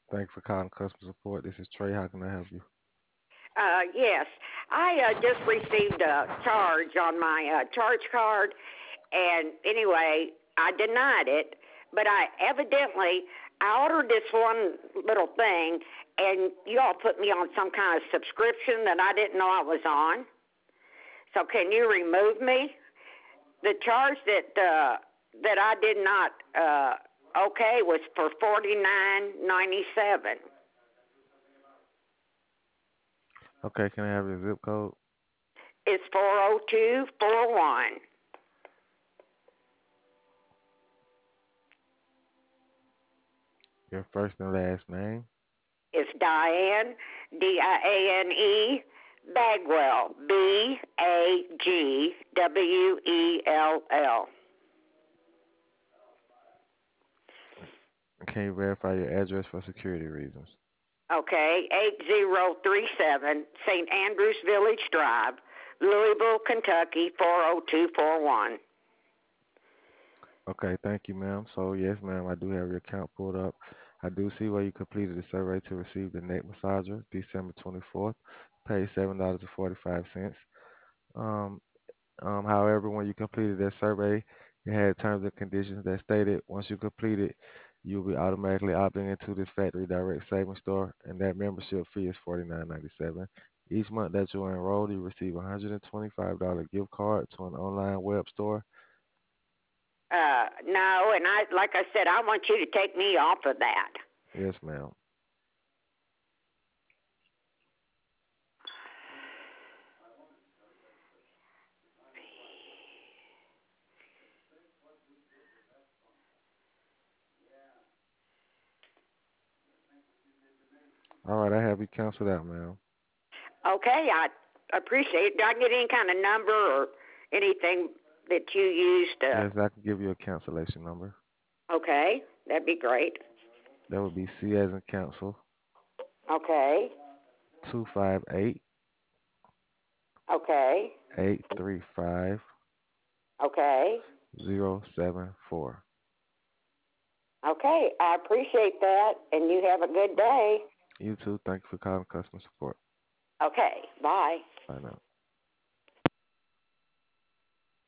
Thanks for calling customer support. This is Trey. How can I help you? Yes, I just received a charge on my charge card, and anyway, I denied it, but I ordered this one little thing, and you all put me on some kind of subscription that I didn't know I was on. So can you remove me? The charge that I did not okay was for $49.97. Okay, can I have your zip code? It's 40241. Your first and last name? It's Diane, Diane Bagwell, Bagwell. Can you verify your address for security reasons? Okay, 8037 St. Andrews Village Drive, Louisville, Kentucky 40241. Okay, thank you, ma'am. So, yes, ma'am, I do have your account pulled up. I do see where you completed the survey to receive the neck massager December 24th. Paid $7.45. Um, However, when you completed that survey, it had terms and conditions that stated once you complete it, you'll be automatically opting into this factory direct savings store, and that membership fee is $49.97. Each month that you're enrolled, you receive a $125 gift card to an online web store. No, and like I said, I want you to take me off of that. Yes, ma'am. All right, I have you canceled out, ma'am. Okay, I appreciate it. Do I get any kind of number or anything that you used to? Yes, I can give you a cancellation number. Okay, that'd be great. That would be C as in cancel, Okay, 258 okay, 835 okay, 074. okay. I appreciate that, and you have a good day. You too. Thank you for calling customer support. Okay, bye. Bye now.